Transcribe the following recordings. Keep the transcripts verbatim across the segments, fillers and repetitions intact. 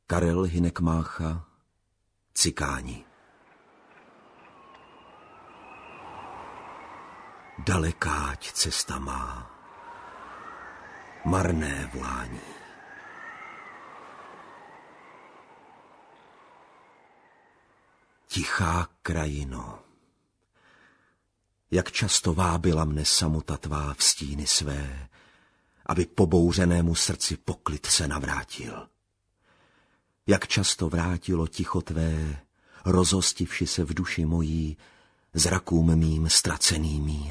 Karel Hynek Mácha, Cikáni. Dalekáť cesta má, marné volání. Tichá krajino, jak často vábila mne samota tvá v stíny své, aby pobouřenému srdci poklid se navrátil. Jak často vrátilo ticho tvé, rozhostivši se v duši mojí, zrakům mým ztracený mír.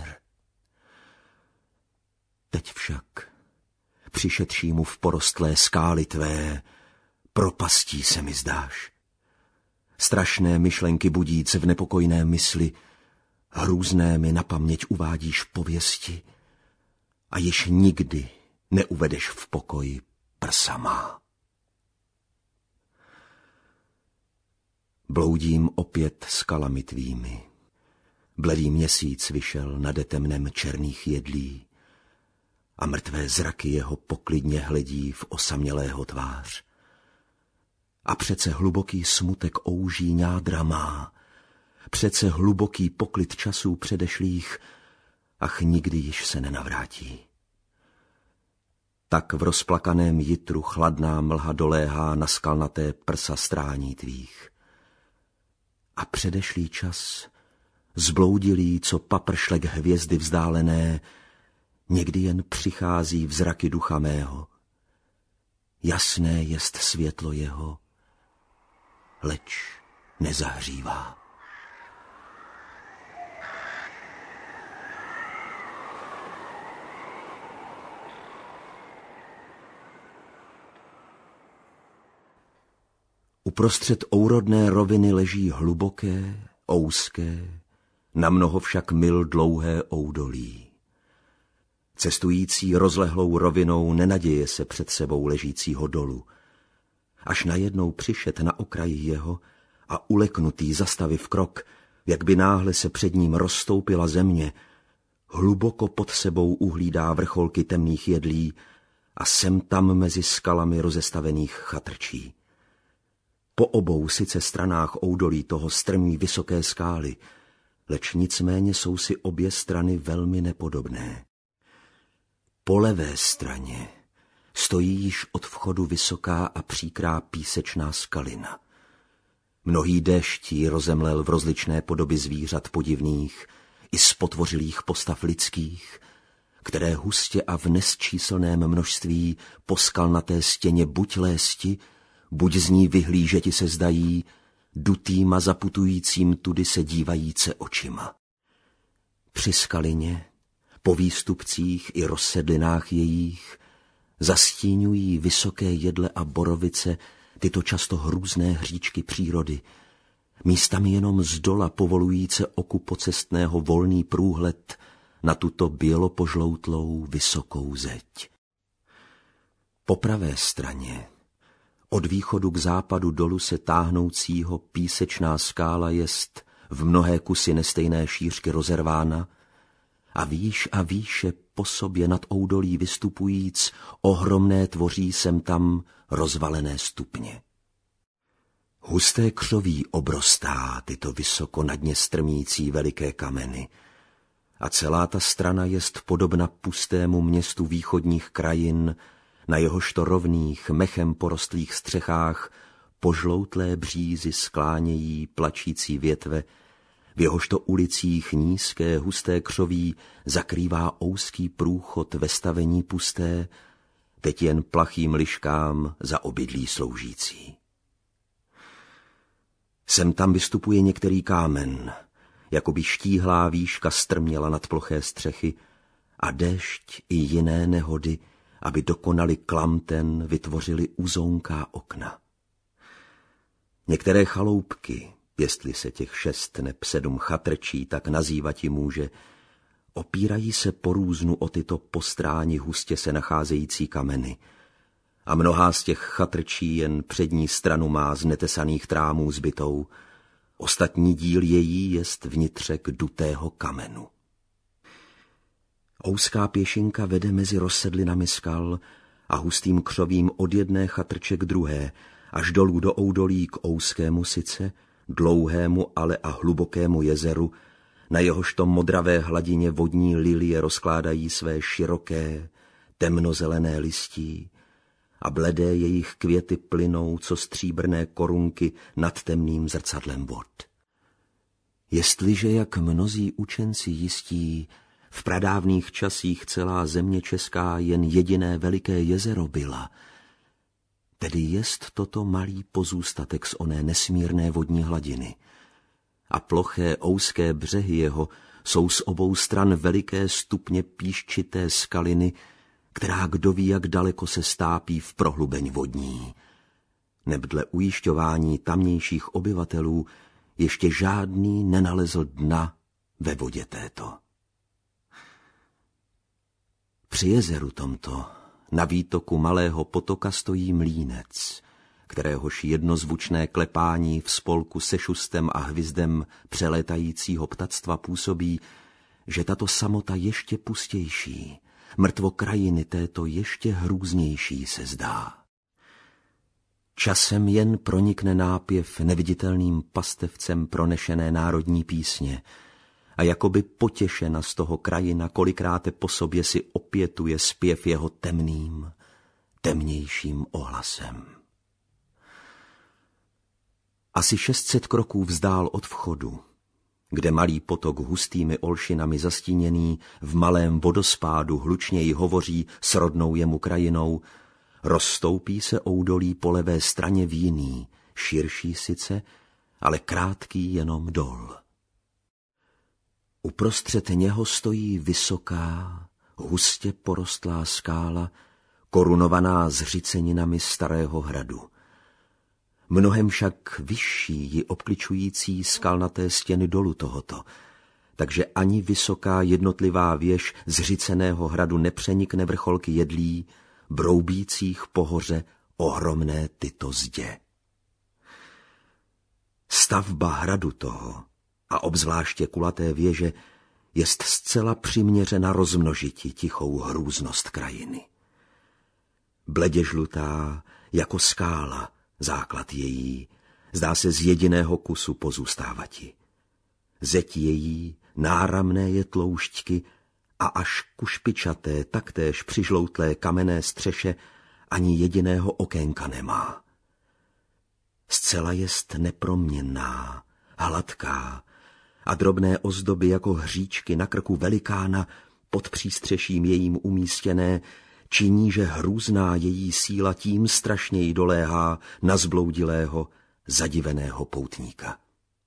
Teď však, přišedšímu v porostlé skály tvé, propastí se mi zdáš. Strašné myšlenky budíc v nepokojné mysli, hrůzné mi na paměť uvádíš pověsti a již nikdy neuvedeš v pokoji prsa má. Bloudím opět skalami tvými. Bledý měsíc vyšel nade temnem černých jedlí a mrtvé zraky jeho poklidně hledí v osamělého tvář. A přece hluboký smutek ouží nádra má, přece hluboký poklid časů předešlých, ach nikdy již se nenavrátí. Tak v rozplakaném jitru chladná mlha doléhá na skalnaté prsa strání tvých. A předešlý čas, zbloudilý, co papršlek hvězdy vzdálené, někdy jen přichází v zraky ducha mého. Jasné jest světlo jeho, leč nezahřívá. Uprostřed ourodné roviny leží hluboké, ouské, na mnoho však mil dlouhé oudolí. Cestující rozlehlou rovinou nenaděje se před sebou ležícího dolu. Až najednou přišet na okraji jeho a uleknutý zastaviv krok, jak by náhle se před ním rozstoupila země, hluboko pod sebou uhlídá vrcholky temných jedlí a sem tam mezi skalami rozestavených chatrčí. Po obou sice stranách oudolí toho strmí vysoké skály, leč nicméně jsou si obě strany velmi nepodobné. Po levé straně stojí již od vchodu vysoká a příkrá písečná skalina. Mnohý déští rozemlel v rozličné podoby zvířat podivných i spotvořilých postav lidských, které hustě a v nesčíslném množství po skalnaté stěně buď lésti, buď z ní vyhlížeti se zdají, dutýma zaputujícím tudy se dívajíce očima. Při skalině, po výstupcích i rozsedlinách jejích, zastíňují vysoké jedle a borovice tyto často hrůzné hříčky přírody, místami jenom zdola povolujíce oku pocestného volný průhled na tuto bělopožloutlou vysokou zeď. Po pravé straně, od východu k západu dolu se táhnoucího písečná skála jest v mnohé kusy nestejné šířky rozervána a výš a výše po sobě nad oudolí vystupujíc ohromné tvoří sem tam rozvalené stupně. Husté křoví obrostá tyto vysoko nad ně strmící veliké kameny a celá ta strana jest podobna pustému městu východních krajin, na jehožto rovných, mechem porostlých střechách požloutlé břízy sklánějí plačící větve, v jehožto ulicích nízké husté křoví zakrývá úzký průchod ve stavení pusté, teď jen plachým liškám za obydlí sloužící. Sem tam vystupuje některý kámen, jako by štíhlá výška strměla nad ploché střechy a déšť i jiné nehody, aby dokonali klamten, vytvořili uzounká okna. Některé chaloupky, jestli se těch šest neb sedm chatrčí tak nazývati může, opírají se po různu o tyto po stráni hustě se nacházející kameny a mnohá z těch chatrčí jen přední stranu má z netesaných trámů zbytou, ostatní díl její jest vnitřek dutého kamenu. Ouzká pěšinka vede mezi rozsedlinami skal a hustým křovím od jedné chatrče k druhé až dolů do Oudolí k Ouskému sice, dlouhému ale a hlubokému jezeru, na jehož to modravé hladině vodní lilie rozkládají své široké, temnozelené listí a bledé jejich květy plynou, co stříbrné korunky nad temným zrcadlem vod. Jestliže, jak mnozí učenci jistí, v pradávných časích celá země česká jen jediné veliké jezero byla, tedy jest toto malý pozůstatek z oné nesmírné vodní hladiny. A ploché ouské břehy jeho jsou z obou stran veliké stupně píščité skaliny, která kdo ví, jak daleko se stápí v prohlubeň vodní. Neb dle ujišťování tamnějších obyvatelů ještě žádný nenalezl dna ve vodě této. Při jezeru tomto na výtoku malého potoka stojí mlýnec, kteréhož jednozvučné klepání v spolku se šustem a hvizdem přelétajícího ptactva působí, že tato samota ještě pustější, mrtvo krajiny této ještě hrůznější se zdá. Časem jen pronikne nápěv neviditelným pastevcem pronešené národní písně a jakoby potěšena z toho krajina kolikráte po sobě si opětuje zpěv jeho temným, temnějším ohlasem. Asi šestset kroků vzdál od vchodu, kde malý potok hustými olšinami zastíněný v malém vodospádu hlučněji hovoří s rodnou jemu krajinou, rozstoupí se Oudolí po levé straně v jiný, širší sice, ale krátký jenom dol. Uprostřed něho stojí vysoká, hustě porostlá skála, korunovaná zřiceninami starého hradu. Mnohem však vyšší ji obkličující skalnaté stěny dolu tohoto, takže ani vysoká jednotlivá věž zřiceného hradu nepřenikne vrcholky jedlí, broubících pohoře ohromné tyto zdě. Stavba hradu toho, a obzvláště kulaté věže, jest zcela přiměřena rozmnožiti tichou hrůznost krajiny. Bledě žlutá, jako skála, základ její, zdá se z jediného kusu pozůstávati. Zeď její, náramné je tloušťky a až ku špičaté, taktéž přižloutlé kamenné střeše ani jediného okénka nemá. Zcela jest neproměnná, hladká a drobné ozdoby jako hříčky na krku velikána pod přístřeším jejím umístěné činí, že hrůzná její síla tím strašněji doléhá na zbloudilého, zadiveného poutníka.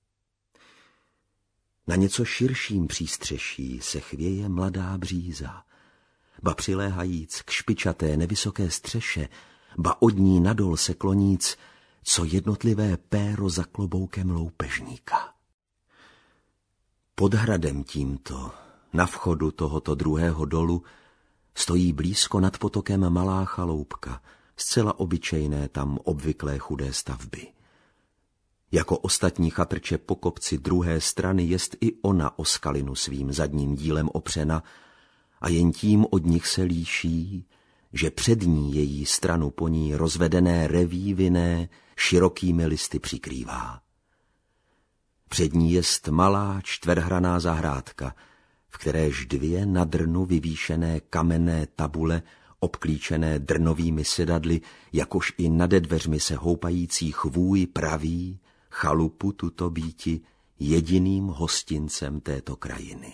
Na něco širším přístřeší se chvěje mladá bříza, ba přiléhajíc k špičaté nevysoké střeše, ba od ní nadol se kloníc, co jednotlivé péro za kloboukem loupežníka. Pod hradem tímto, na vchodu tohoto druhého dolu, stojí blízko nad potokem malá chaloupka, zcela obyčejné tam obvyklé chudé stavby. Jako ostatní chatrče po kopci druhé strany jest i ona o skalinu svým zadním dílem opřena a jen tím od nich se líší, že přední její stranu po ní rozvedené reví vinné širokými listy přikrývá. Před ní jest malá čtverhraná zahrádka, v kteréž dvě na drnu vyvýšené kamenné tabule, obklíčené drnovými sedadly, jakož i nade dveřmi se houpající chvůj praví, chalupu tuto býti jediným hostincem této krajiny.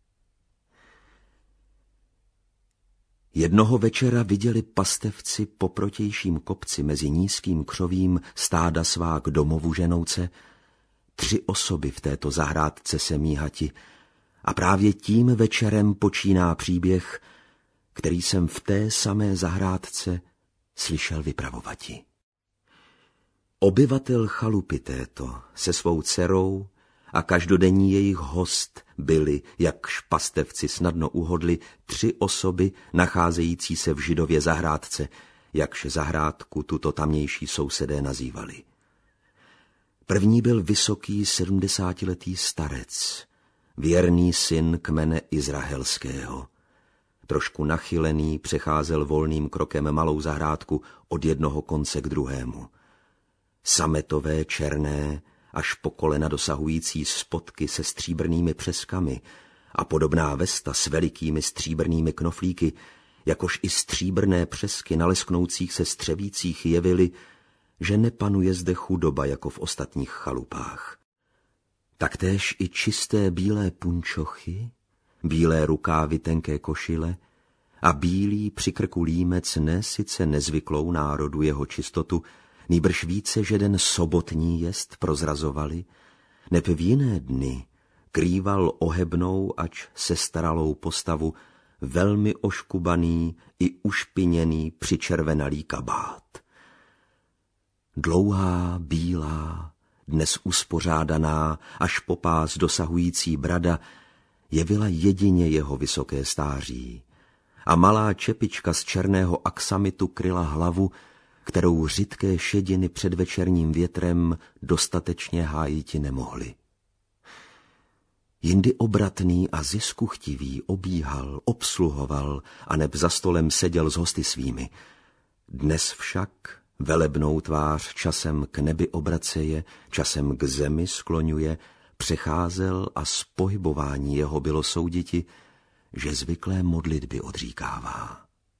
Jednoho večera viděli pastevci po protějším kopci mezi nízkým křovím stáda svá k domovu ženouce, tři osoby v této zahrádce se míhati, a právě tím večerem počíná příběh, který jsem v té samé zahrádce slyšel vypravovati. Obyvatel chalupy této se svou dcerou a každodenní jejich host byli, jakž pastevci snadno uhodli, tři osoby nacházející se v židově zahrádce, jakž zahrádku tuto tamnější sousedé nazývali. První byl vysoký sedmdesátiletý starec, věrný syn kmene izraelského. Trošku nachylený přecházel volným krokem malou zahrádku od jednoho konce k druhému. sametové, černé, až po kolena dosahující spodky se stříbrnými přeskami a podobná vesta s velikými stříbrnými knoflíky, jakož i stříbrné přesky na lesknoucích se střevících jevily, že nepanuje zde chudoba jako v ostatních chalupách. Taktéž i čisté bílé punčochy, bílé rukávy tenké košile a bílý při krku límec ne sice nezvyklou národu jeho čistotu, nýbrž více, že den sobotní jest prozrazovali, neb v jiné dny krýval ohebnou, ač sestaralou postavu velmi oškubaný i ušpiněný přičervenalý kabát. Dlouhá, bílá, dnes uspořádaná, až po pás dosahující brada, jevila jedině jeho vysoké stáří a malá čepička z černého aksamitu kryla hlavu, kterou řidké šediny před večerním větrem dostatečně hájiti nemohly. Jindy obratný a ziskuchtivý obíhal, obsluhoval a neb za stolem seděl s hosty svými. Dnes však velebnou tvář časem k nebi obraceje, časem k zemi skloňuje, přecházel a z pohybování jeho bylo souditi, že zvyklé modlitby odříkává.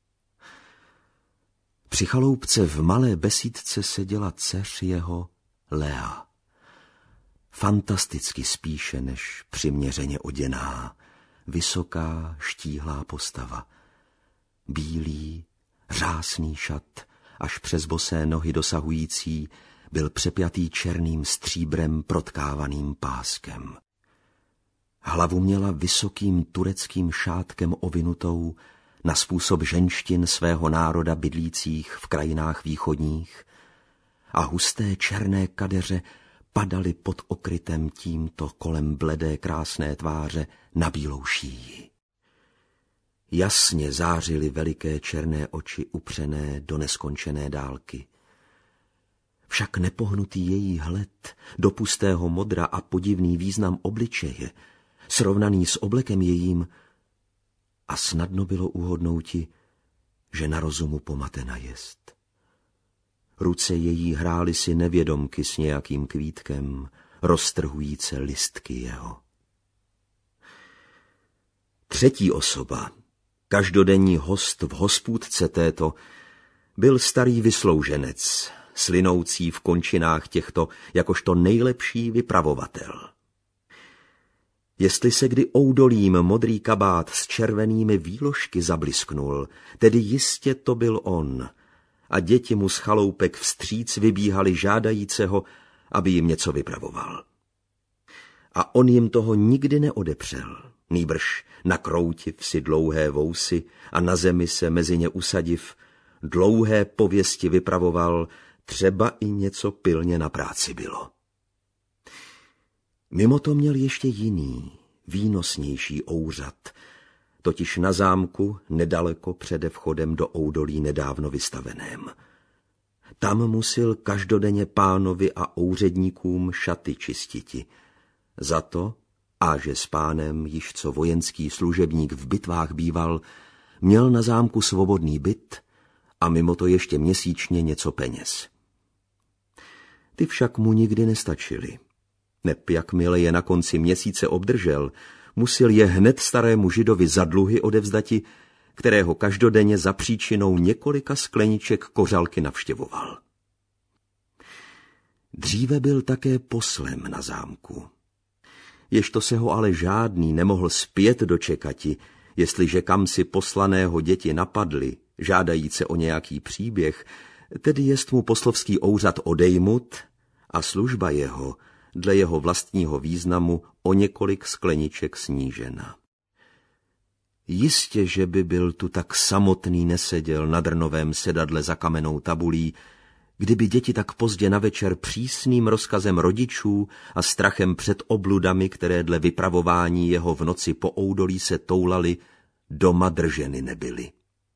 Při chaloupce v malé besídce seděla dceř jeho Lea. Fantasticky spíše než přiměřeně oděná, vysoká, štíhlá postava. Bílý, řásný šat, až přes bosé nohy dosahující, byl přepjatý černým stříbrem protkávaným páskem. Hlavu měla vysokým tureckým šátkem ovinutou na způsob ženštin svého národa bydlících v krajinách východních a husté černé kadeře padaly pod okrytem tímto kolem bledé krásné tváře na bílou šíji. Jasně zářily veliké černé oči upřené do neskončené dálky. Však nepohnutý její hled do pustého modra a podivný význam obličeje, srovnaný s oblekem jejím, a snadno bylo uhodnouti, že na rozumu pomatena jest. Ruce její hrály si nevědomky s nějakým kvítkem, roztrhujíce listky jeho. Třetí osoba, každodenní host v hospůdce této, byl starý vyslouženec, slynoucí v končinách těchto jakožto nejlepší vypravovatel. Jestli se kdy oudolím modrý kabát s červenými výložky zablisknul, tedy jistě to byl on, a děti mu z chaloupek vstříc vybíhali žádajíceho, aby jim něco vypravoval. A on jim toho nikdy neodepřel, nýbrž nakroutiv si dlouhé vousy a na zemi se mezi ně usadiv, dlouhé pověsti vypravoval, třeba i něco pilně na práci bylo. Mimo to měl ještě jiný, výnosnější ouřad, totiž na zámku nedaleko přede vchodem do oudolí nedávno vystaveném. Tam musil každodenně pánovi a ouředníkům šaty čistiti. Za to, a že s pánem již co vojenský služebník v bitvách býval, měl na zámku svobodný byt a mimo to ještě měsíčně něco peněz. Ty však mu nikdy nestačily. Neb jakmile je na konci měsíce obdržel, musel je hned starému židovi za dluhy odevzdati, kterého každodenně za příčinou několika skleniček kořalky navštěvoval. Dříve byl také poslem na zámku. Ježto se ho ale žádný nemohl zpět dočekati, jestliže kam si poslaného děti napadly, žádajíce o nějaký příběh, tedy jest mu poslovský ouřad odejmut a služba jeho dle jeho vlastního významu o několik skleniček snížena. Jistě, že by byl tu tak samotný neseděl na drnovém sedadle za kamennou tabulí, kdyby děti tak pozdě na večer přísným rozkazem rodičů a strachem před obludami, které dle vypravování jeho v noci po oudolí se toulaly, doma drženy nebyly.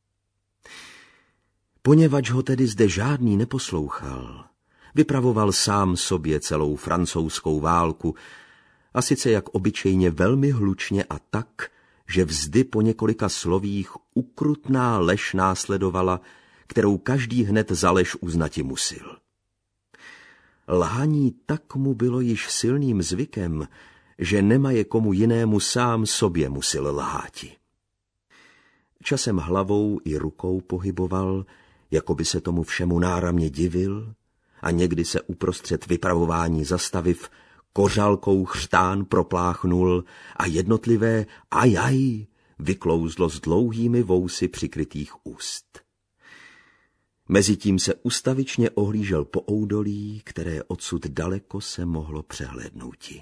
Poněvadž ho tedy zde žádný neposlouchal, vypravoval sám sobě celou francouzskou válku, a sice jak obyčejně velmi hlučně a tak, že vzdy po několika slovích ukrutná lež následovala, kterou každý hned za lež uznati musil. Lhaní tak mu bylo již silným zvykem, že nemaje komu jinému, sám sobě musil lháti. Časem hlavou i rukou pohyboval, jako by se tomu všemu náramně divil, a někdy se uprostřed vypravování zastaviv kořálkou chřtán propláchnul a jednotlivé ajaj vyklouzlo s dlouhými vousy přikrytých úst. Mezitím se ustavičně ohlížel po oudolí, které odsud daleko se mohlo přehlédnouti.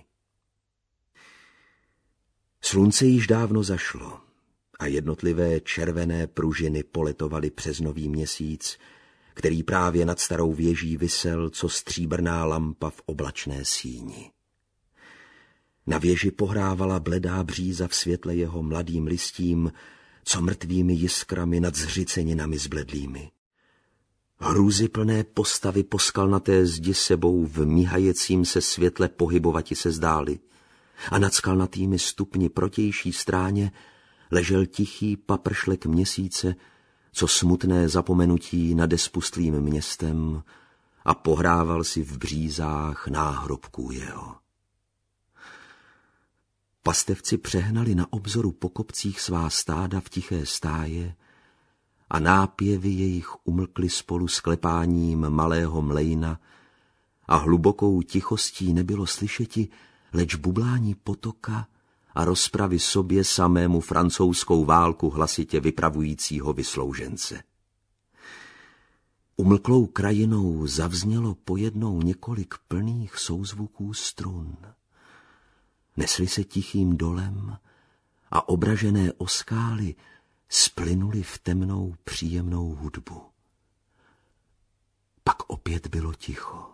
Slunce již dávno zašlo a jednotlivé červené pružiny poletovaly přes nový měsíc, který právě nad starou věží visel, co stříbrná lampa v oblačné síni. Na věži pohrávala bledá bříza v světle jeho mladým listím, co mrtvými jiskrami nad zřiceninami zbledlými. Hrůzyplné postavy po skalnaté zdi sebou v míhajecím se světle pohybovati se zdály a nad skalnatými stupni protější stráně ležel tichý papršlek měsíce, co smutné zapomenutí nad despustlým městem a pohrával si v břízách náhrobků jeho. Pastevci přehnali na obzoru po kopcích svá stáda v tiché stáje a nápěvy jejich umlkly spolu s klepáním malého mlejna a hlubokou tichostí nebylo slyšeti, leč bublání potoka a rozpravy sobě samému francouzskou válku hlasitě vypravujícího vysloužence. Umlklou krajinou zavznělo pojednou několik plných souzvuků strun. Nesly se tichým dolem a obražené oskály splynuly v temnou příjemnou hudbu. Pak opět bylo ticho.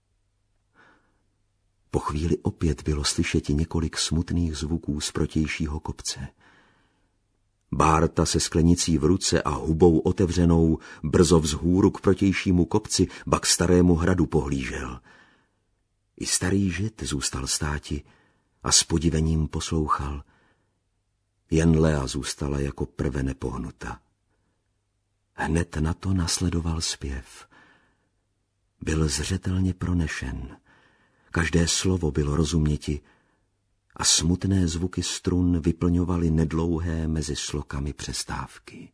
Po chvíli opět bylo slyšeti několik smutných zvuků z protějšího kopce. Bárta se sklenicí v ruce a hubou otevřenou brzo vzhůru k protějšímu kopci, ba k starému hradu pohlížel. I starý žid zůstal státi a s podivením poslouchal. Jen Lea zůstala jako prve nepohnuta. Hned na to nasledoval zpěv. Byl zřetelně pronešen. Každé slovo bylo rozuměti a smutné zvuky strun vyplňovaly nedlouhé mezi slokami přestávky.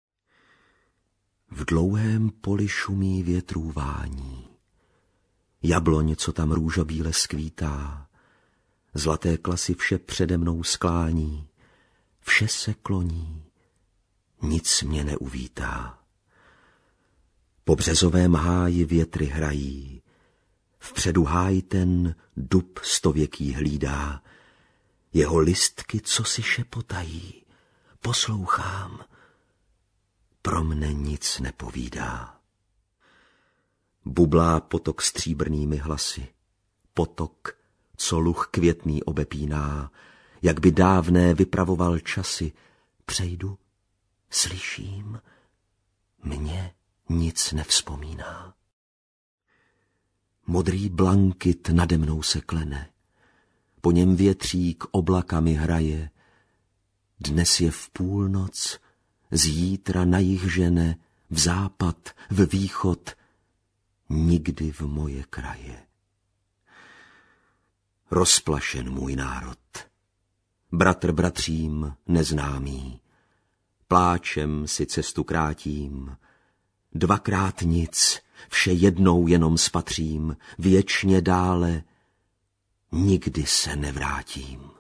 V dlouhém poli šumí větrů vání. Jabloň, co tam růžobíle skvítá, zlaté klasy vše přede mnou sklání, vše se kloní, nic mě neuvítá. Po březovém háji větry hrají, vpředu háj ten dub stověký hlídá, jeho listky co si šepotají, poslouchám, pro mne nic nepovídá. Bublá potok stříbrnými hlasy, potok, co luh květný obepíná, jak by dávné vypravoval časy. Přejdu, slyším, mně nic nevzpomíná. Modrý blankit nade mnou se klene, po něm větřík oblakami hraje, dnes je v půlnoc, zítra na jih žene, v západ, v východ, nikdy v moje kraje. Rozplašen můj národ, bratr bratřím neznámý, pláčem si cestu krátím, dvakrát nic, vše jednou jenom spatřím, věčně dále, nikdy se nevrátím.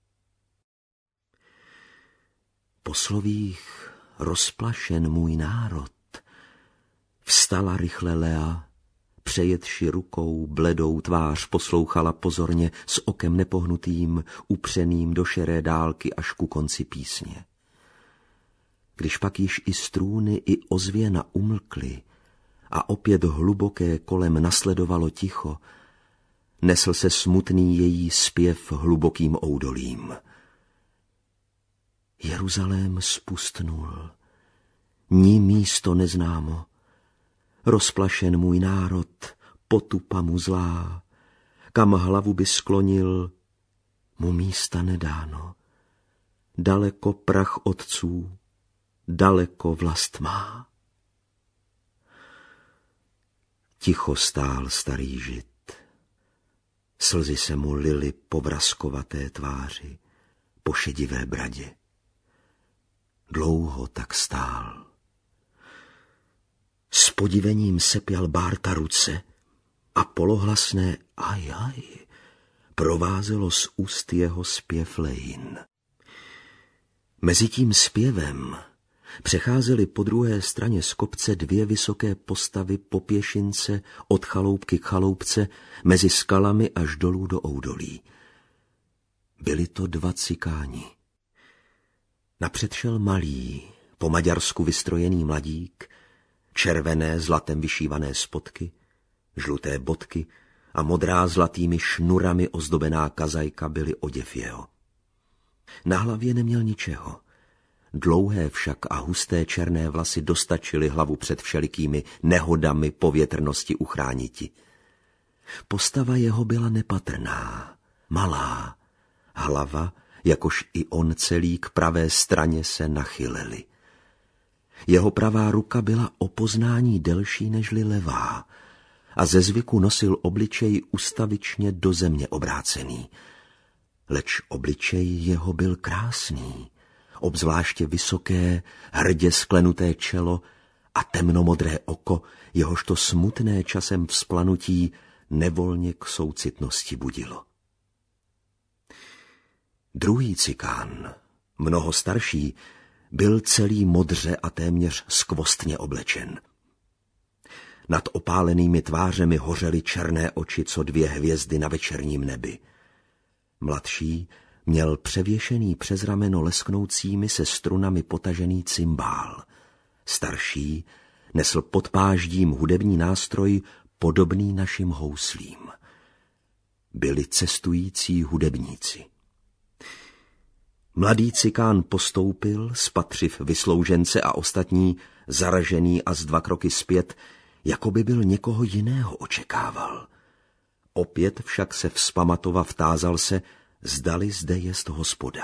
Po slovích rozplašen můj národ, vstala rychle Lea, přejetši rukou bledou tvář poslouchala pozorně s okem nepohnutým, upřeným do šeré dálky až ku konci písně. Když pak již i strůny i ozvěna umlkly a opět hluboké kolem nasledovalo ticho, nesl se smutný její zpěv hlubokým oudolím. Jeruzalém spustnul, ní místo neznámo, rozplašen můj národ, potupa mu zlá, kam hlavu by sklonil, mu místa nedáno, daleko prach otců, daleko vlast má. Ticho stál starý žid. Slzy se mu lily po vraskovaté tváři, po šedivé bradě. Dlouho tak stál. S podivením sepjal Bárta ruce a polohlasné aj, aj provázelo z úst jeho zpěv lejin. Mezi tím zpěvem přecházely po druhé straně z kopce dvě vysoké postavy po pěšince od chaloupky k chaloupce mezi skalami až dolů do oudolí. Byli to dva cikáni. Napřed šel malý, po maďarsku vystrojený mladík, červené zlatem vyšívané spodky, žluté bodky a modrá zlatými šnurami ozdobená kazajka byly oděv jeho. Na hlavě neměl ničeho. Dlouhé však a husté černé vlasy dostačily hlavu před všelikými nehodami povětrnosti uchrániti. Postava jeho byla nepatrná, malá. Hlava, jakož i on celý k pravé straně se nachylili. Jeho pravá ruka byla o poznání delší nežli levá a ze zvyku nosil obličej ustavičně do země obrácený. Leč obličej jeho byl krásný, obzvláště vysoké, hrdě sklenuté čelo a temnomodré oko, jehožto smutné časem vzplanutí nevolně k soucitnosti budilo. Druhý cikán, mnoho starší, byl celý modře a téměř skvostně oblečen. Nad opálenými tvářemi hořely černé oči, co dvě hvězdy na večerním nebi. Mladší měl převěšený přes rameno lesknoucími se strunami potažený cymbál. Starší nesl pod páždím hudební nástroj podobný našim houslím. Byli cestující hudebníci. Mladý cikán postoupil, spatřiv vysloužence a ostatní, zaražený a z dva kroky zpět, jako by byl někoho jiného očekával. Opět však se vzpamatova vtázal se, zdali zde jest hospoda.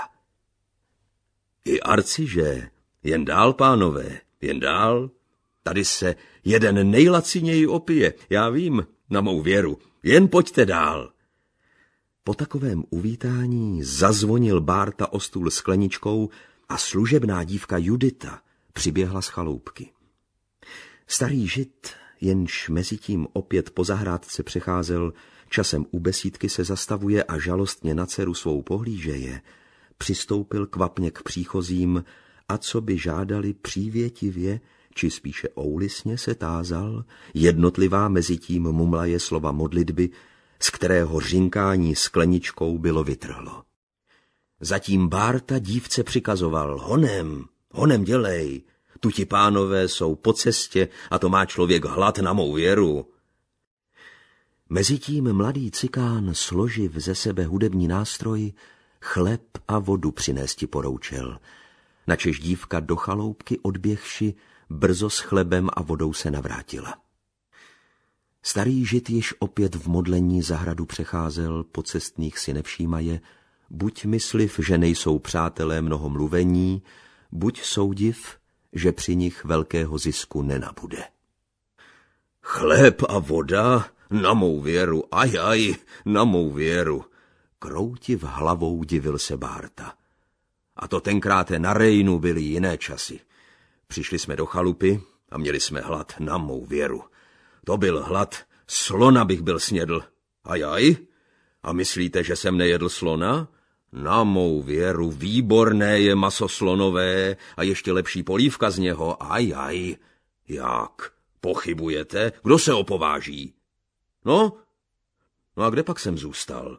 I arciže, jen dál, pánové, jen dál. Tady se jeden nejlaciněji opije, já vím, na mou věru, jen pojďte dál. Po takovém uvítání zazvonil Bárta o stůl skleničkou a služebná dívka Judita přiběhla z chaloupky. Starý žid, jenž mezitím opět po zahrádce přecházel, časem u besídky se zastavuje a žalostně na dceru svou pohlížeje, přistoupil kvapně k příchozím a co by žádali přívětivě, či spíše oulisně se tázal, jednotlivá mezitím mumlaje slova modlitby, z kterého řinkání skleničkou bylo vytrhlo. Zatím Bárta dívce přikazoval, honem, honem dělej, tu ti pánové jsou po cestě a to má člověk hlad na mou věru. Mezitím mladý cikán, složiv ze sebe hudební nástroj, chleb a vodu přinésti poroučel. Načež dívka do chaloupky odběhši, brzo s chlebem a vodou se navrátila. Starý žid již opět v modlení zahradu přecházel, po cestných si nevšímaje, buď mysliv, že nejsou přátelé mnoho mluvení, buď soudiv, že při nich velkého zisku nenabude. Chléb a voda? Na mou věru, aj, aj, na mou věru. Kroutiv hlavou divil se Bárta. A to tenkrát na Rejnu byly jiné časy. Přišli jsme do chalupy a měli jsme hlad, na mou věru. To byl hlad, slona bych byl snědl. Aj, aj? A myslíte, že jsem nejedl slona? Na mou věru, výborné je maso slonové a ještě lepší polívka z něho. Aj, aj. Jak? Pochybujete? Kdo se opováží? No? No a kde pak jsem zůstal?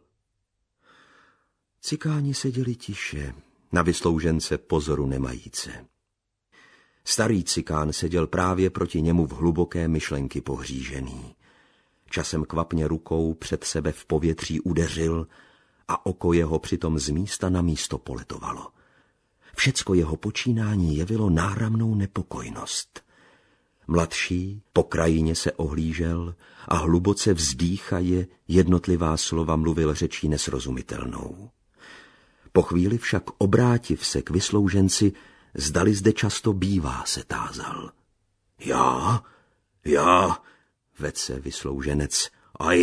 Cikáni seděli tiše, na vysloužence pozoru nemajíce. Starý cikán seděl právě proti němu v hluboké myšlenky pohřížený. Časem kvapně rukou před sebe v povětří udeřil a oko jeho přitom z místa na místo poletovalo. Všecko jeho počínání jevilo náramnou nepokojnost. Mladší po krajině se ohlížel a hluboce vzdýchaje jednotlivá slova mluvil řečí nesrozumitelnou. Po chvíli však obrátiv se k vyslouženci, zdali zde často bývá, se tázal. Já? Já? Vedl se vyslouženec. Aj,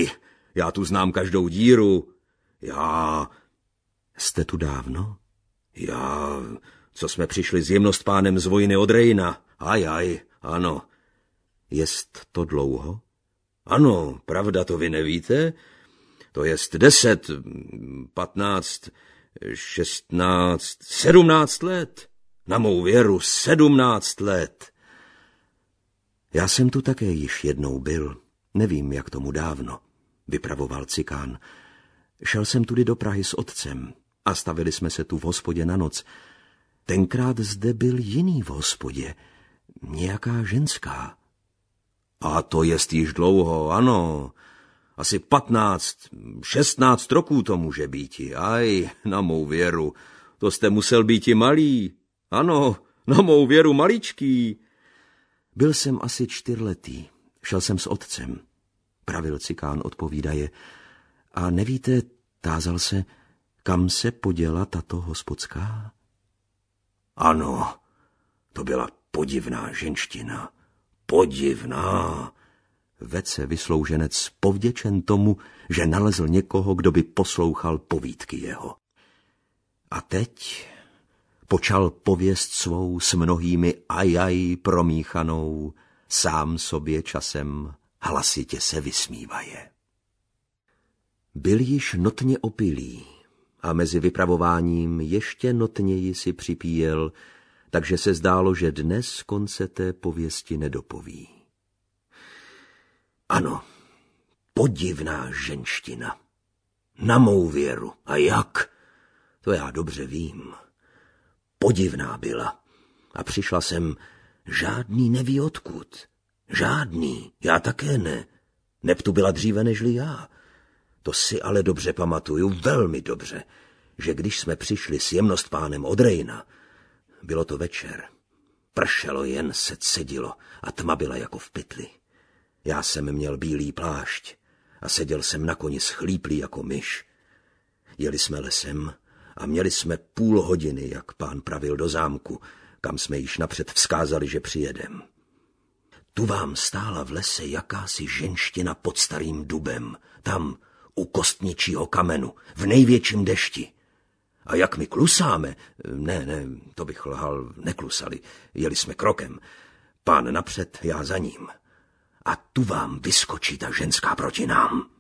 Já tu znám každou díru. Já... Jste tu dávno? Já... Co jsme přišli s jemnostpánem z vojny od Rejna. Aj, aj, ano. Jest to dlouho? Ano, pravda, to vy nevíte? To jest deset, patnáct, šestnáct, sedmnáct let. Na mou věru sedmnáct let. Já jsem tu také již jednou byl. Nevím, jak tomu dávno, vypravoval Cikán. Šel jsem tudy do Prahy s otcem a stavili jsme se tu v hospodě na noc. Tenkrát zde byl jiný v hospodě, nějaká ženská. A to jest již dlouho, ano. Asi patnáct, šestnáct roků to může býti. Aj, na mou věru, to jste musel býti malý. Ano, na mou věru maličký. Byl jsem asi čtyřletý, šel jsem s otcem, pravil Cikán odpovídaje. A nevíte, tázal se, kam se poděla tato hospodská? Ano, to byla podivná ženština. Podivná. Vedl se vyslouženec povděčen tomu, že nalezl někoho, kdo by poslouchal povídky jeho. A teď počal pověst svou s mnohými ajaj promíchanou, sám sobě časem hlasitě se vysmívaje. Byl již notně opilý a mezi vypravováním ještě notněji si připíjel, takže se zdálo, že dnes konce té pověsti nedopoví. Ano, podivná ženština. Na mou věru. A jak? To já dobře vím. Podivná byla. A přišla jsem, žádný neví odkud. Žádný, já také ne. Neb tu byla dříve nežli já. To si ale dobře pamatuju, velmi dobře, že když jsme přišli s jemnostpánem od Rejna, bylo to večer. Pršelo, jen se cedilo a tma byla jako v pytli. Já jsem měl bílý plášť a seděl jsem na koni schlíplý jako myš. Jeli jsme lesem a měli jsme půl hodiny, jak pán pravil, do zámku, kam jsme již napřed vzkázali, že přijedem. Tu vám stála v lese jakási ženština pod starým dubem, tam u kostničího kamenu, v největším dešti. A jak my klusáme, ne, ne, to bych lhal, neklusali, jeli jsme krokem, pán napřed, já za ním. A tu vám vyskočí ta ženská proti nám.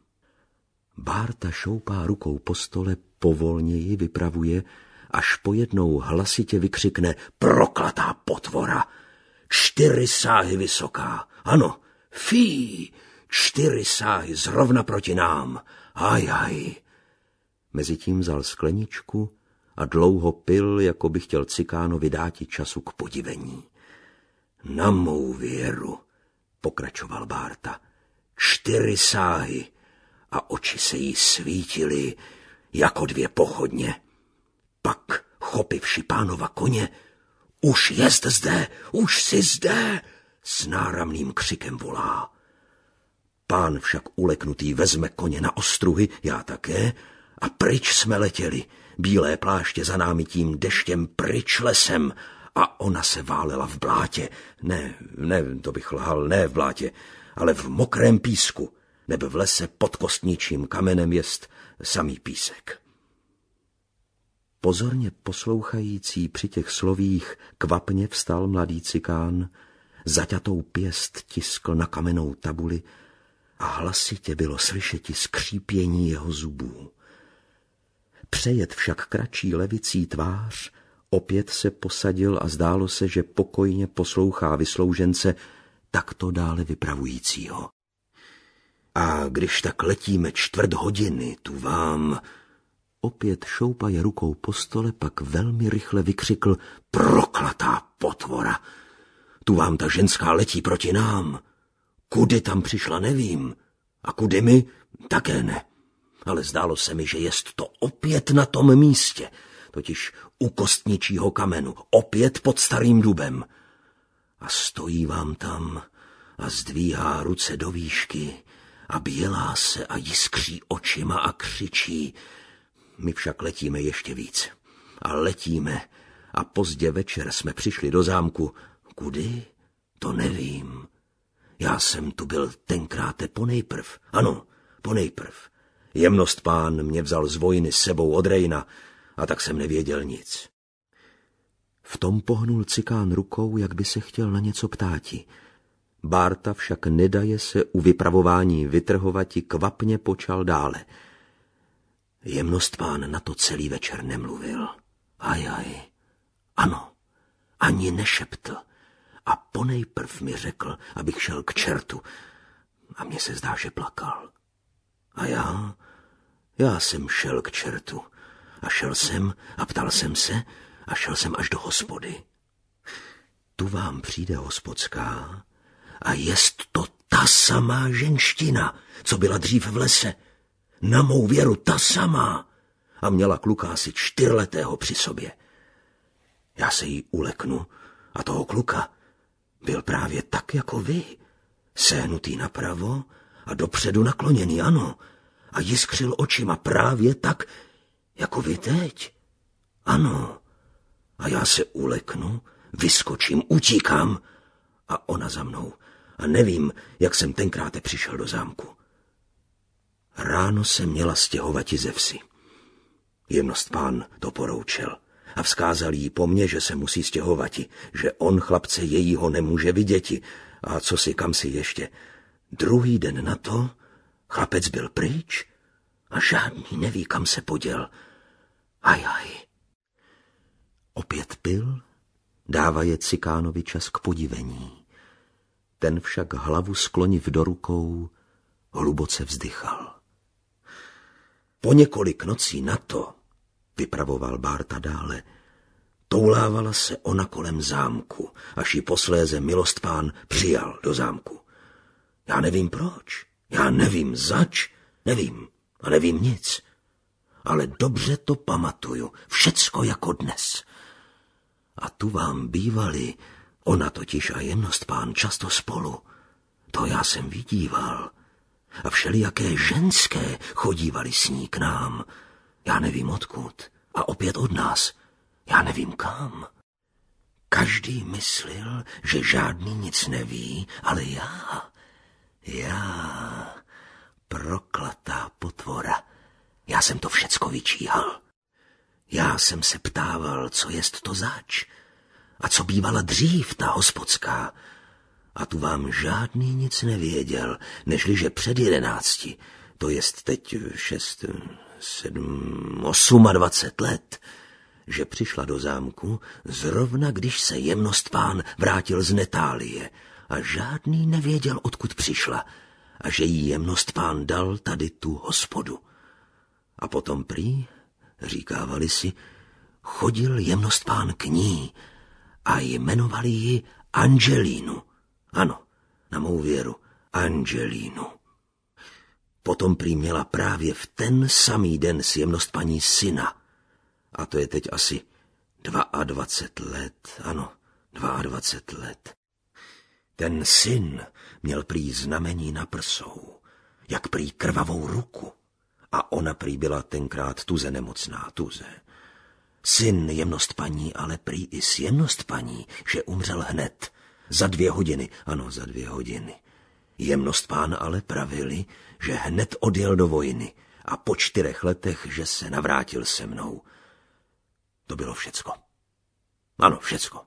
Bárta šoupá rukou po stole, povolněji vypravuje, až pojednou hlasitě vykřikne proklatá potvora, čtyři sáhy vysoká, ano, fí, čtyři sáhy zrovna proti nám, aj, aj. Mezitím vzal skleničku a dlouho pil, jako by chtěl Cikánovi dáti času k podivení. Na mou věru, pokračoval Bárta, čtyři sáhy a oči se jí svítily jako dvě pochodně. Pak chopivši pánova koně, už jest zde, už si zde, s náramným křikem volá. Pán však uleknutý vezme koně na ostruhy, já také, a pryč jsme letěli, bílé pláště za námi tím deštěm pryč lesem, a ona se válela v blátě. Ne, ne, to bych lhal, ne v blátě, ale v mokrém písku, nebe v lese pod kostničím kamenem jest samý písek. Pozorně poslouchající při těch slovích kvapně vstal mladý Cikán, zaťatou pěst tiskl na kamennou tabuli a hlasitě bylo slyšeti skřípění jeho zubů. Přejet však kratší levicí tvář, opět se posadil a zdálo se, že pokojně poslouchá vysloužence takto dále vypravujícího. A když tak letíme čtvrt hodiny, tu vám... Opět šoupaje rukou po stole, pak velmi rychle vykřikl proklatá potvora. Tu vám ta ženská letí proti nám. Kudy tam přišla, nevím. A kudy my, také ne. Ale zdálo se mi, že jest to opět na tom místě, totiž u kostničího kamenu, opět pod starým dubem. A stojí vám tam a zdvíhá ruce do výšky a bělá se a jiskří očima a křičí. My však letíme ještě víc. A letíme a pozdě večer jsme přišli do zámku. Kudy? To nevím. Já jsem tu byl tenkrát ponejprv. Ano, ponejprv. Jemnost pán mě vzal z vojny s sebou od Rejna a tak jsem nevěděl nic. V tom pohnul Cikán rukou, jak by se chtěl na něco ptáti. Bárta však nedaje se u vypravování vytrhovati, kvapně počal dále. Jemnost pán na to celý večer nemluvil. Ajaj, ano, ani nešeptl. A ponejprv mi řekl, abych šel k čertu. A mně se zdá, že plakal. A já, já jsem šel k čertu. A šel jsem a ptal jsem se a šel jsem až do hospody. Tu vám přijde hospodská a jest to ta samá ženština, co byla dřív v lese. Na mou věru ta samá. A měla kluka asi čtyřletého při sobě. Já se jí uleknu a toho kluka byl právě tak jako vy. Séhnutý napravo a dopředu nakloněný, ano. A jiskřil očima právě tak, jako vy teď. Ano. A já se uleknu, vyskočím, utíkám a ona za mnou. A nevím, jak jsem tenkrát přišel do zámku. Ráno se měla stěhovati ze vsi. Jemnost pán to poroučel a vzkázal jí po mně, že se musí stěhovati, že on chlapce jejího nemůže viděti a co si kam si ještě. Druhý den na to chlapec byl pryč a žádný neví, kam se poděl. Ajaj. Opět pil, dávaje Cikánovi čas k podivení. Ten však hlavu skloniv do rukou hluboce vzdychal. Po několik nocí na to, vypravoval Bárta dále, toulávala se ona kolem zámku, až ji posléze milostpán přijal do zámku. Já nevím proč, já nevím zač, nevím a nevím nic, ale dobře to pamatuju, všecko jako dnes. A tu vám bývali, ona totiž a jemnostpán často spolu, to já jsem vidíval. A všelijaké ženské chodívali s ní k nám. Já nevím odkud. A opět od nás. Já nevím kam. Každý myslel, že žádný nic neví, ale já, já, proklatá potvora, já jsem to všecko vyčíhal. Já jsem se ptával, co jest to zač a co bývala dřív ta hospodská. A tu vám žádný nic nevěděl, nežliže před jedenácti, to jest teď šest, sedm, osm a dvacet let, že přišla do zámku, zrovna když se jemnostpán vrátil z Netálie a žádný nevěděl, odkud přišla a že jí jemnostpán dal tady tu hospodu. A potom prý, říkávali si, chodil jemnostpán k ní a jmenovali ji Angelínu. Ano, na mou věru, Angelínu. Potom prý měla právě v ten samý den s jemnostpaní syna. A to je teď asi dvacet dva let, ano, dvacet dva let. Ten syn měl prý znamení na prsou, jak prý krvavou ruku. A ona prý byla tenkrát tuze nemocná, tuze. Syn jemnostpaní, ale prý i s jemnostpaní, že umřel hned. Za dvě hodiny, ano, za dvě hodiny. Jemnostpán ale pravili, že hned odjel do vojny a po čtyřech letech, že se navrátil se mnou. To bylo všecko. Ano, všecko.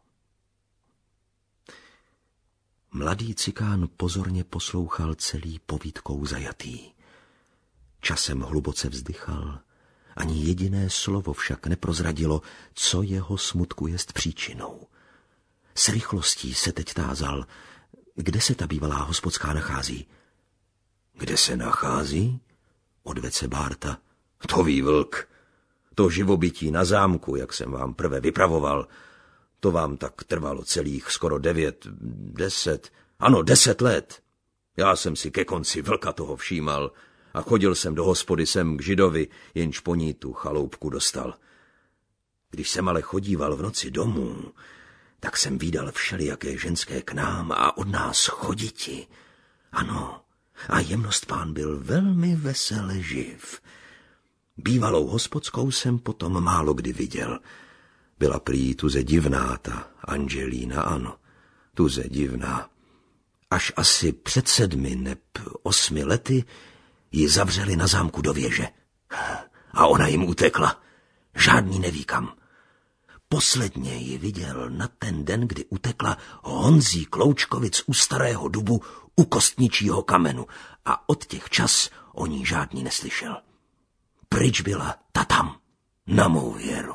Mladý Cikán pozorně poslouchal celý povídkou zajatý. Časem hluboce vzdychal, ani jediné slovo však neprozradilo, co jeho smutku jest příčinou. S rychlostí se teď tázal, kde se ta bývalá hospodská nachází. Kde se nachází? Odvedl se Bárta. To ví vlk. To živobytí na zámku, jak jsem vám prve vypravoval, to vám tak trvalo celých skoro devět, deset, ano, deset let. Já jsem si ke konci vlka toho všímal a chodil jsem do hospody sem k Židovi, jenž po ní tu chaloupku dostal. Když jsem ale chodíval v noci domů, tak jsem vídal všelijaké ženské k nám a od nás choditi. Ano, a jemnostpán byl velmi vesele živ. Bývalou hospodskou jsem potom málo kdy viděl. Byla prý tuze divná ta Angelína, ano, tuze divná. Až asi před sedmi neb osmi lety ji zavřeli na zámku do věže. A ona jim utekla. Žádný neví kam. Posledně ji viděl na ten den, kdy utekla Honzí Kloučkovic u Starého dubu u Kostničího kamenu a od těch čas o ní žádný neslyšel. Pryč byla ta tam, na mou věru.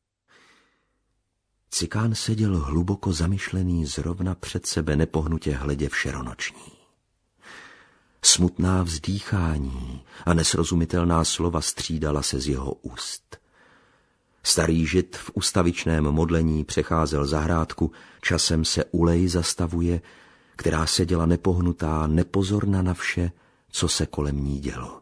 Cikán seděl hluboko zamyšlený zrovna před sebe nepohnutě hledě všeronoční. Smutná vzdýchání a nesrozumitelná slova střídala se z jeho úst. Starý žid v ustavičném modlení přecházel zahrádku, časem se ulej zastavuje, která seděla nepohnutá, nepozorna na vše, co se kolem ní dělo.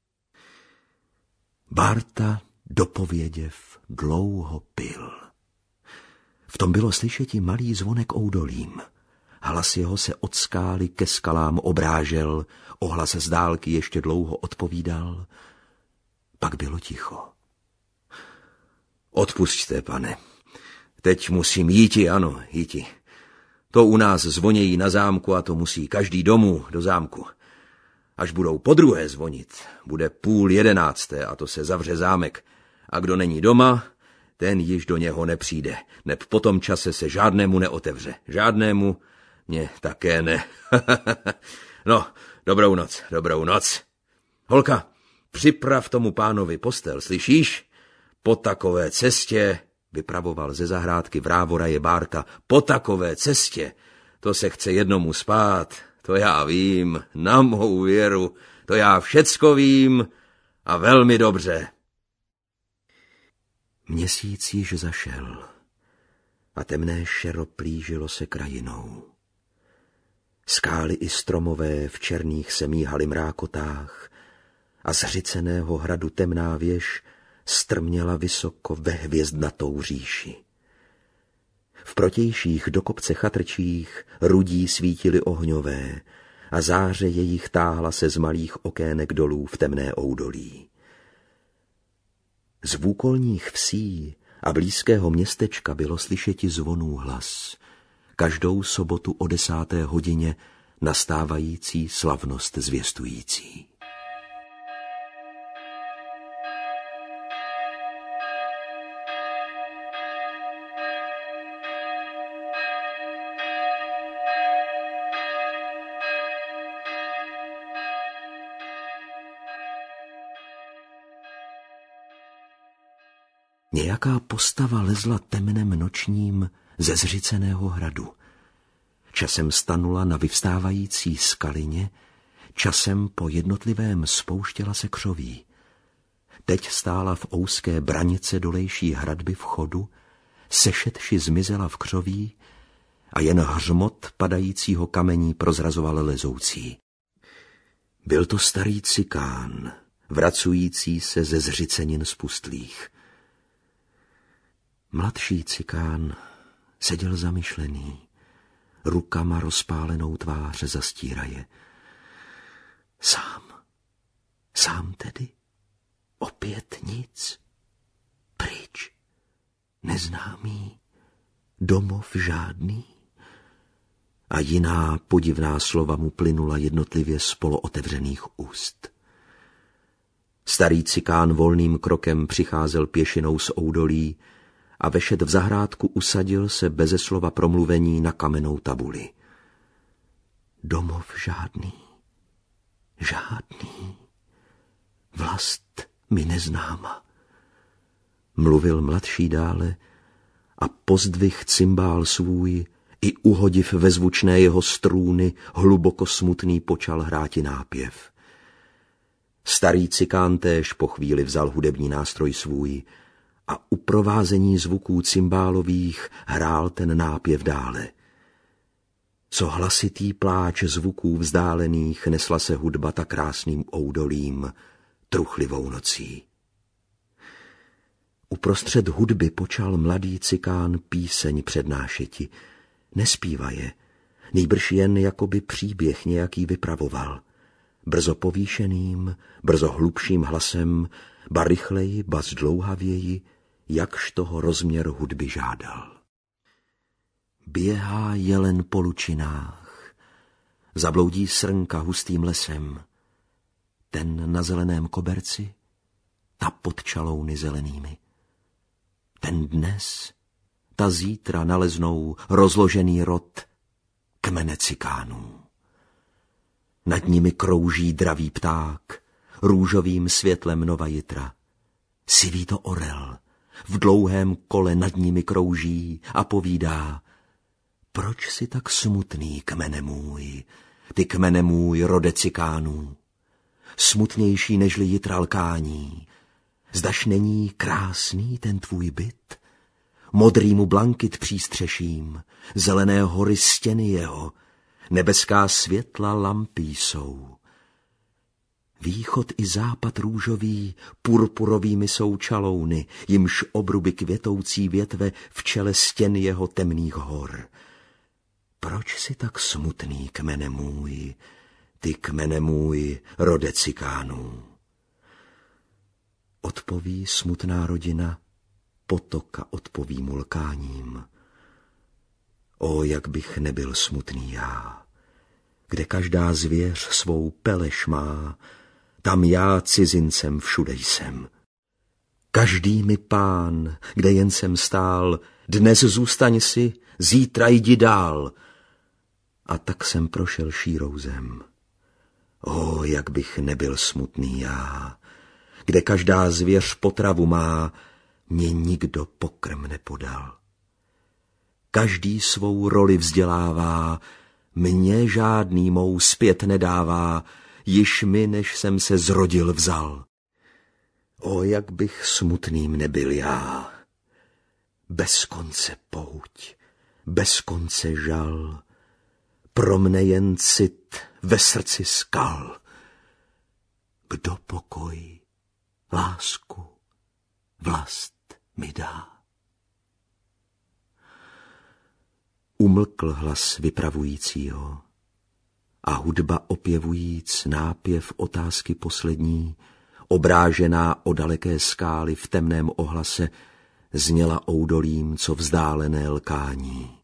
Bárta dopověděv dlouho pil. V tom bylo slyšeti malý zvonek oudolím. Hlas jeho se od skály ke skalám obrážel, ohlas z dálky ještě dlouho odpovídal. Pak bylo ticho. Odpusťte, pane. Teď musím jíti, ano, jíti. To u nás zvonějí na zámku a to musí každý domů do zámku. Až budou podruhé zvonit, bude půl jedenácté a to se zavře zámek. A kdo není doma, ten již do něho nepřijde. Neb po tom čase se žádnému neotevře. Žádnému, mně také ne. No, dobrou noc, dobrou noc. Holka, připrav tomu pánovi postel, slyšíš? Po takové cestě, vypravoval ze zahrádky vrávoraje Bárta, po takové cestě, to se chce jednomu spát, to já vím, na mou věru, to já všecko vím a velmi dobře. Měsíc již zašel a temné šero plížilo se krajinou. Skály i stromové v černých se míhaly mrákotách a z Hřiceného hradu temná věž strměla vysoko ve hvězdnatou říši. V protějších do kopce chatrčích rudí svítily ohňové a záře jejich táhla se z malých okének dolů v temné oudolí. Z vůkolních vsí a blízkého městečka bylo slyšeti zvonů hlas, každou sobotu o desáté hodině nastávající slavnost zvěstující. Nějaká postava lezla temnem nočním ze Zřiceného hradu. Časem stanula na vyvstávající skalině, časem po jednotlivém spouštěla se křoví. Teď stála v ouské branice dolejší hradby vchodu, sešetši zmizela v křoví a jen hřmot padajícího kamení prozrazoval lezoucí. Byl to starý cikán, vracující se ze Zřicenin spustlých. Mladší cikán seděl zamyšlený, rukama rozpálenou tváře zastíraje. Sám, sám tedy, opět nic, pryč, neznámý, domov žádný. A jiná podivná slova mu plynula jednotlivě z polootevřených úst. Starý cikán volným krokem přicházel pěšinou z oudolí a vešet v zahrádku usadil se beze slova promluvení na kamennou tabuli. Domov žádný, žádný, vlast mi neznáma. Mluvil mladší dále a pozdvih cymbál svůj i uhodiv ve zvučné jeho strůny hluboko smutný počal hráti nápěv. Starý cikán též po chvíli vzal hudební nástroj svůj a u provázení zvuků cymbálových hrál ten nápěv dále. Co hlasitý pláč zvuků vzdálených nesla se hudba tak krásným oudolím, truchlivou nocí. Uprostřed hudby počal mladý cikán píseň přednášeti. Nespívá je, nejbrž jen jakoby příběh nějaký vypravoval. Brzo povýšeným, brzo hlubším hlasem, ba rychleji, ba zdlouhavěji, jakž toho rozměr hudby žádal. Běhá jelen po lučinách, zabloudí srnka hustým lesem, Ten na zeleném koberci, ta pod čalouny zelenými. Ten dnes, ta zítra naleznou rozložený rod kmene cikánů. Nad nimi krouží dravý pták, růžovým světlem nova jitra. Sivý to orel, v dlouhém kole nad nimi krouží a povídá: proč si tak smutný, kmene můj, ty kmene můj, rode cikánů? Smutnější nežli jitra lkání. Zdaž není krásný ten tvůj byt? Modrýmu blankit přístřeším, zelené hory stěny jeho, nebeská světla lampy jsou. Východ i západ růžový, purpurovými jsou čalouny, jimž obruby květoucí větve v čele stěn jeho temných hor. Proč si tak smutný, kmene můj, ty kmene můj, rode cikánů? Odpoví smutná rodina, potoka odpoví mu lkáním. O, jak bych nebyl smutný já, kde každá zvěř svou peleš má, tam já cizincem všude jsem. Každý mi pán, kde jen jsem stál, dnes zůstaň si, zítra jdi dál. A tak jsem prošel šírou zem. O, jak bych nebyl smutný já, kde každá zvěř potravu má, mě nikdo pokrm nepodal. Každý svou roli vzdělává, mě žádný mou zpět nedává, již mi, než jsem se zrodil, vzal. O, jak bych smutným nebyl já. Bez konce pouť, bez konce žal, pro mne jen cit ve srdci skal. Kdo pokoj, lásku, vlast mi dá? Umlkl hlas vypravujícího a hudba opěvujíc nápěv otázky poslední, obrážená o daleké skály v temném ohlase, zněla oudolím, co vzdálené lkání.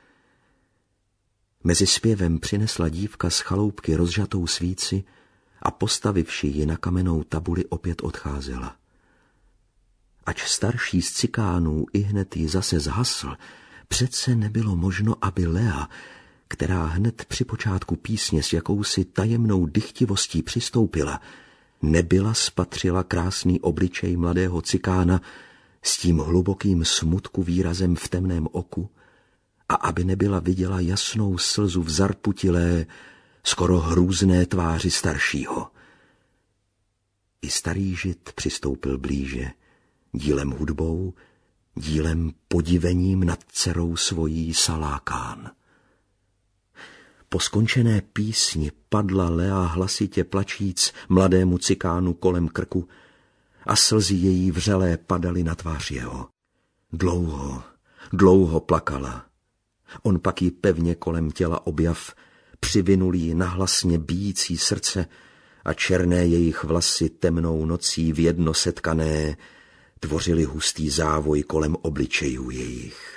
Mezi zpěvem přinesla dívka z chaloupky rozžatou svíci a postavivši ji na kamennou tabuli opět odcházela. Ač starší z cikánů ihned ji zase zhasl, přece nebylo možno, aby Lea, která hned při počátku písně s jakousi tajemnou dychtivostí přistoupila, nebyla spatřila krásný obličej mladého cikána s tím hlubokým smutku výrazem v temném oku a aby nebyla viděla jasnou slzu v zarputilé, skoro hrůzné tváři staršího. I starý žid přistoupil blíže, dílem hudbou, dílem podivením nad dcerou svojí Salákán. Po skončené písni padla Lea hlasitě plačíc mladému cikánu kolem krku a slzy její vřelé padaly na tvář jeho. Dlouho, dlouho plakala. On pak jí pevně kolem těla objav, přivinul jí nahlasně bijící srdce a černé jejich vlasy temnou nocí v jedno setkané tvořili hustý závoj kolem obličejů jejich.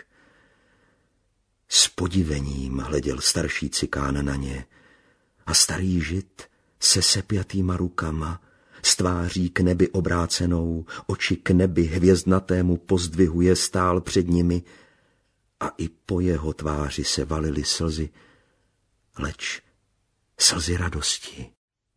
S podivením hleděl starší cikán na ně a starý žid se sepjatýma rukama, s tváří k nebi obrácenou, oči k nebi hvězdnatému pozdvihuje, stál před nimi a i po jeho tváři se valily slzy, leč slzy radosti.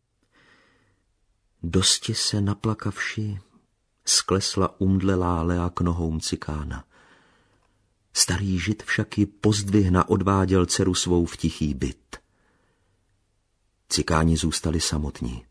Dosti se naplakavši, sklesla umdlelá Lea k nohou cikána. Starý žid však ji pozdvihna odváděl dceru svou v tichý byt. Cikáni zůstali samotní.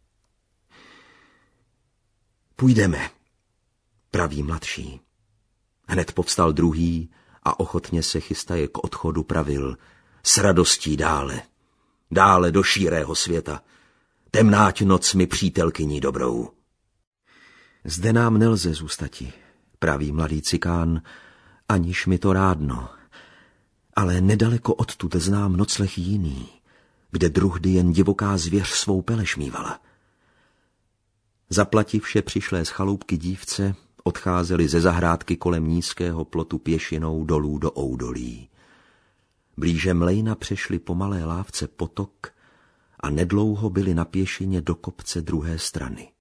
Půjdeme, praví mladší. Hned povstal druhý a ochotně se chystaje k odchodu pravil. S radostí dále, dále do šírého světa. Temnáť noc mi přítelkyní dobrou. Zde nám nelze zůstati, praví mladý cikán, aniž mi to rádno. Ale nedaleko odtud znám nocleh jiný, kde druhdy jen divoká zvěř svou peleš mívala. Zaplativše přišlé z chaloupky dívce odcházeli ze zahrádky kolem nízkého plotu pěšinou dolů do oudolí. Blíže mlejna přešli po malé lávce potok a nedlouho byli na pěšině do kopce druhé strany.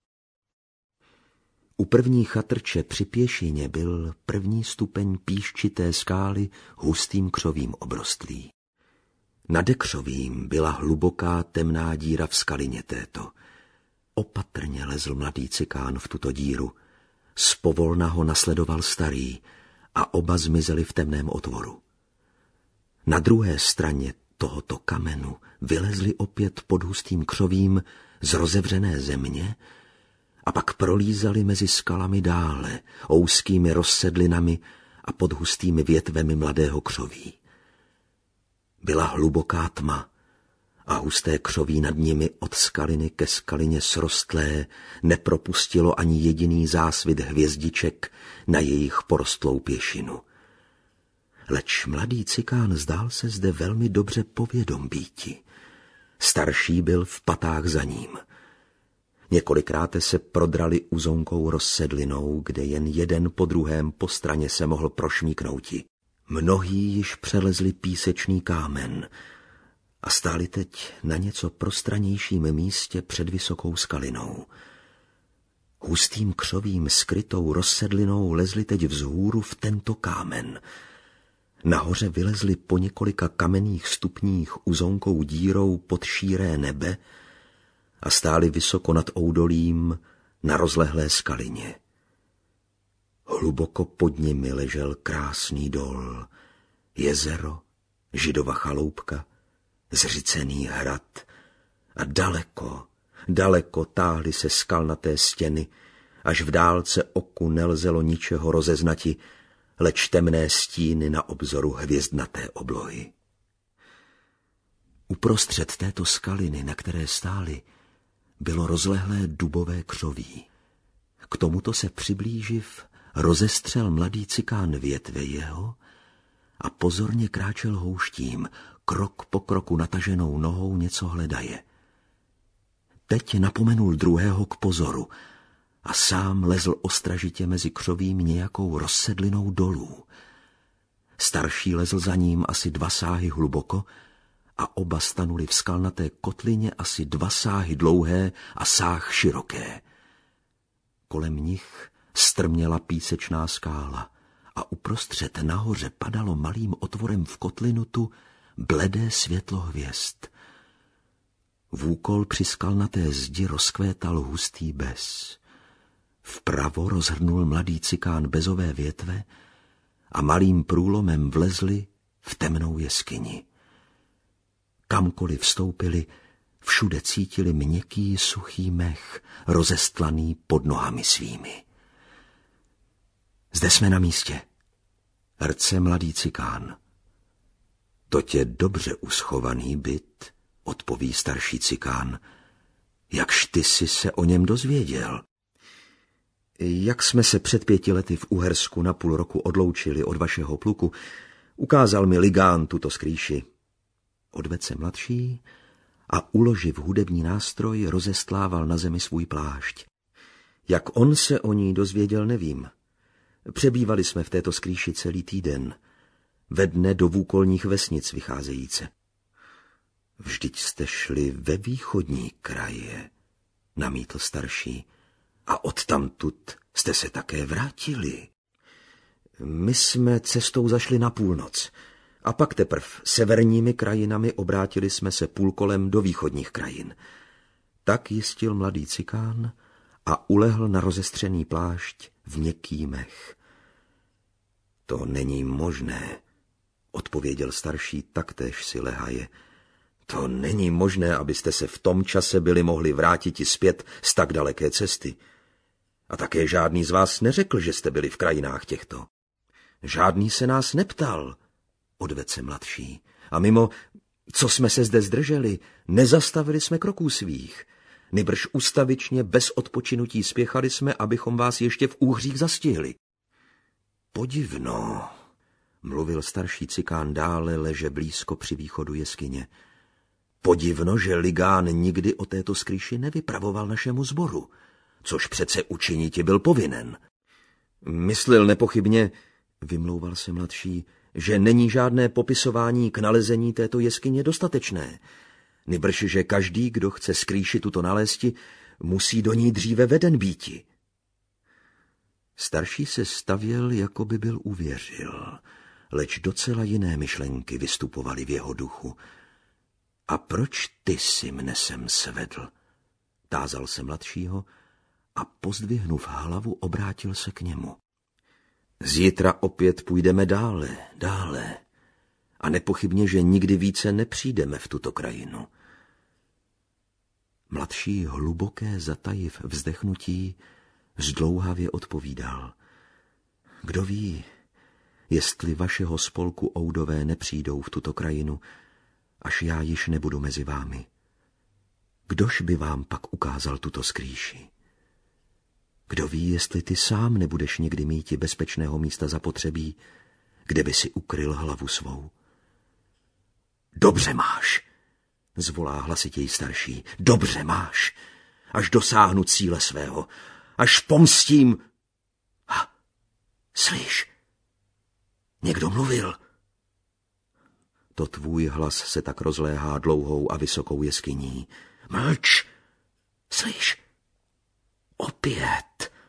U první chatrče při pěšině byl první stupeň píščité skály hustým křovím obrostlý. Nade křovím byla hluboká temná díra v skalině této. Opatrně lezl mladý cikán v tuto díru. Zpovolna ho nasledoval starý a oba zmizeli v temném otvoru. Na druhé straně tohoto kamenu vylezli opět pod hustým křovím z rozevřené země a pak prolízali mezi skalami dále, ouskými rozsedlinami a pod hustými větvemi mladého křoví. Byla hluboká tma a husté křoví nad nimi od skaliny ke skalině srostlé nepropustilo ani jediný zásvit hvězdiček na jejich porostlou pěšinu. Leč mladý cikán zdál se zde velmi dobře povědom býti. Starší byl v patách za ním. Několikrát se prodrali uzonkou rozsedlinou, kde jen jeden po druhém po straně se mohl prošmíknouti. Mnohí již přelezli písečný kámen a stáli teď na něco prostranějším místě před vysokou skalinou. Hustým křovím skrytou rozsedlinou lezli teď vzhůru v tento kámen. Nahoře vylezli po několika kamenných stupních uzonkou dírou pod šíré nebe a stáli vysoko nad oudolím na rozlehlé skalině. Hluboko pod nimi ležel krásný dol, jezero, židova chaloupka, zřicený hrad a daleko, daleko táhly se skalnaté stěny, až v dálce oku nelzelo ničeho rozeznati, leč temné stíny na obzoru hvězdnaté oblohy. Uprostřed této skaliny, na které stáli, bylo rozlehlé dubové křoví. K tomuto se přiblíživ, rozestřel mladý cikán větve jeho a pozorně kráčel houštím, krok po kroku nataženou nohou něco hledaje. Teď napomenul druhého k pozoru a sám lezl ostražitě mezi křovím nějakou rozsedlinou dolů. Starší lezl za ním asi dva sáhy hluboko a oba stanuli v skalnaté kotlině asi dva sáhy dlouhé a sáh široké. Kolem nich strměla písečná skála a uprostřed nahoře padalo malým otvorem v kotlinutu bledé světlo hvězd. Vůkol při skalnaté zdi rozkvétal hustý bez. Vpravo rozhrnul mladý cikán bezové větve a malým průlomem vlezli v temnou jeskyni. Kamkoliv vstoupili, všude cítili měkký suchý mech, rozestlaný pod nohami svými. Zde jsme na místě, rce mladý cikán. To tě dobře uschovaný byt, odpoví starší cikán. Jakž ty jsi se o něm dozvěděl? Jak jsme se před pěti lety v Uhersku na půl roku odloučili od vašeho pluku, ukázal mi ligán tuto skrýši. Odvedl se mladší a uloživ hudební nástroj rozestlával na zemi svůj plášť. Jak on se o ní dozvěděl, nevím. Přebývali jsme v této skrýši celý týden, ve dne do vůkolních vesnic vycházejíce. Vždyť jste šli ve východní kraje, namítl starší, a odtamtud jste se také vrátili. My jsme cestou zašli na půlnoc a pak teprv severními krajinami obrátili jsme se půlkolem do východních krajin. Tak jistil mladý cikán a ulehl na rozestřený plášť v měkký mech. To není možné, odpověděl starší taktéž si lehaje. To není možné, abyste se v tom čase byli mohli vrátit i zpět z tak daleké cesty. A také žádný z vás neřekl, že jste byli v krajinách těchto. Žádný se nás neptal, odvedl se mladší. A mimo, co jsme se zde zdrželi, nezastavili jsme kroků svých. Nýbrž ustavičně bez odpočinutí spěchali jsme, abychom vás ještě v úhřích zastihli. Podivno, mluvil starší cikán dále, leže blízko při východu jeskyně. Podivno, že ligán nikdy o této skrýši nevypravoval našemu sboru, což přece učiniti byl povinen. Myslel nepochybně, vymlouval se mladší, že není žádné popisování k nalezení této jeskyně dostatečné. Nybrž, že každý, kdo chce skrýši tuto nalézti, musí do ní dříve veden býti. Starší se stavěl, jako by byl uvěřil, leč docela jiné myšlenky vystupovaly v jeho duchu. A proč ty si mne sem svedl? Tázal se mladšího a pozdvihnув hlavu, obrátil se k němu. Zítra opět půjdeme dále, dále. A nepochybně, že nikdy více nepřijdeme v tuto krajinu. Mladší hluboké zatajiv vzdechnutí zdlouhavě odpovídal. Kdo ví, jestli vašeho spolku Oudové nepřijdou v tuto krajinu, až já již nebudu mezi vámi. Kdož by vám pak ukázal tuto skrýši? Kdo ví, jestli ty sám nebudeš někdy míti bezpečného místa zapotřebí, kde by si ukryl hlavu svou? Dobře máš, zvolá hlasitěj starší, dobře máš, až dosáhnu cíle svého, až pomstím. Ha, slyš, někdo mluvil. To tvůj hlas se tak rozléhá dlouhou a vysokou jeskyní. Mlč, slyš, opět.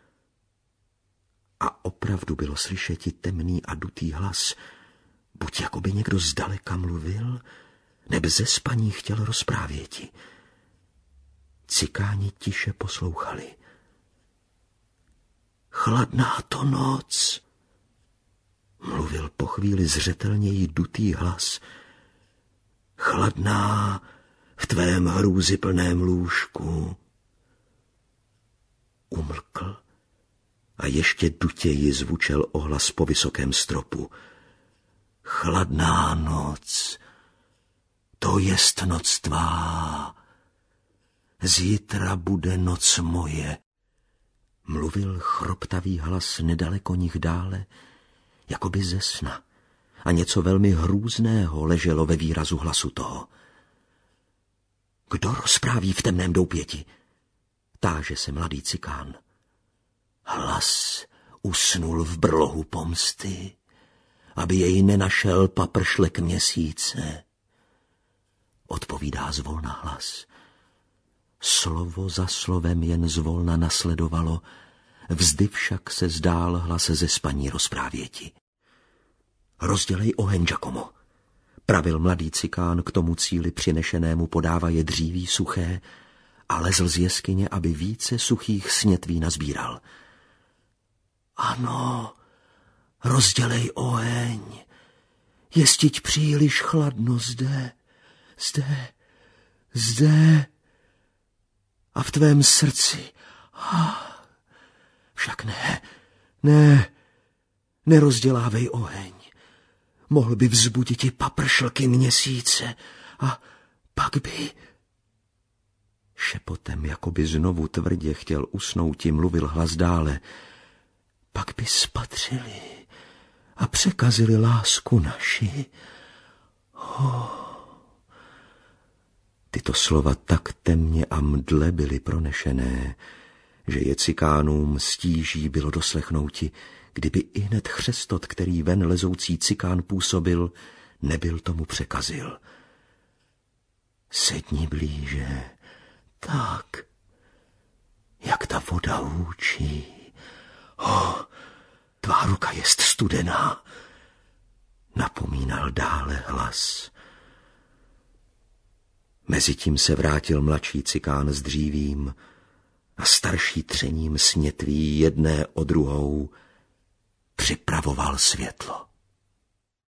A opravdu bylo slyšeti temný a dutý hlas, buď jako by někdo zdaleka mluvil, neb ze spaní chtěl rozprávěti. Cikáni tiše poslouchali. Chladná to noc, mluvil po chvíli zřetelněji dutý hlas. Chladná v tvém hrůzyplném lůžku. Umlkl a ještě dutěji zvučel ohlas po vysokém stropu. Chladná noc, to jest noc tvá, zítra bude noc moje. Mluvil chroptavý hlas nedaleko nich dále, jakoby ze sna, a něco velmi hrůzného leželo ve výrazu hlasu toho. Kdo rozpráví v temném doupěti? Táže se mladý cikán. Hlas usnul v brlohu pomsty, aby jej nenašel papršlek měsíce. Odpovídá zvolna hlas. Slovo za slovem jen zvolna nasledovalo, vzdy však se zdál hlas ze spaní rozprávěti. Rozdělej oheň, Giacomo, pravil mladý cikán k tomu cíli přinešenému podávaje dříví suché a lezl z jeskyně, aby více suchých snětví nazbíral. Ano, rozdělej oheň, jestiť příliš chladno zde, zde, zde a v tvém srdci. Ah, však ne, ne, nerozdělávej oheň. Mohl by vzbudit i papršlky měsíce a pak by... Šepotem, jako by znovu tvrdě chtěl usnout, ti mluvil hlas dále. Pak by spatřili a překazili lásku naši. Oh. Tyto slova tak temně a mdle byly pronešené, že je cikánům stíží bylo doslechnouti, kdyby i hned chřestot, který ven lezoucí cikán působil, nebyl tomu překazil. Sedni blíže, tak, jak ta voda hůčí. Oh, tvá ruka jest studená, napomínal dále hlas. Mezitím se vrátil mladší cikán s dřívím a starší třením snětví jedné o druhou připravoval světlo.